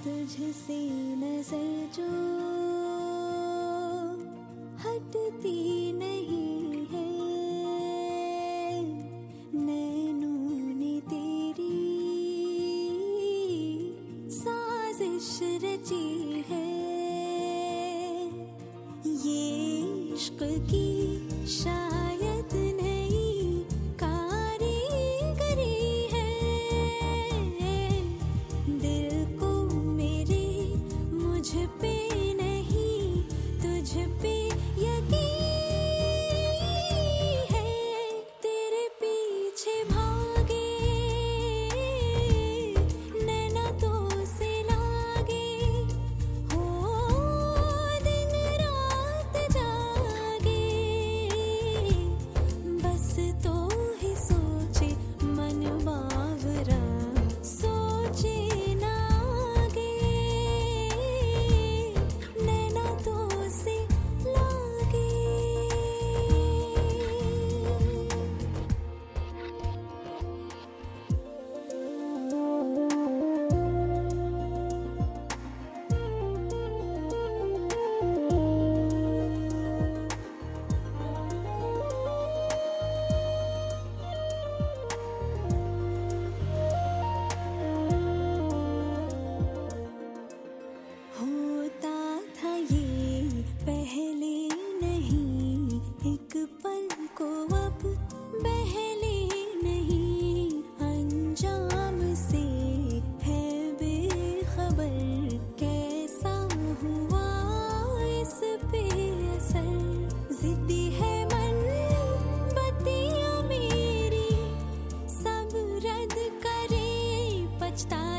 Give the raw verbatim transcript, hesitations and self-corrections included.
तुझसे नजर जो हटती नहीं है, नैनों ने तेरी साजिश रची है। ये इश्क की शायद नई कारीगरी है, दिल को मेरे मुझ पे नहीं तुझ पे यकीन है। तेरे पीछे भागे नैना तो से लागे, हो दिन रात जागे, बस तो ही सोचे मन बावरा, सोचे ना आगे, नैना तो से लागे। होता था ये पहले नहीं, एक पल को अब बहले नहीं, अंजाम से है बेखबर, कैसा हुआ इस पे असर। जिद्दी है मन बत्तियां मेरी, सब रद्द करे पछता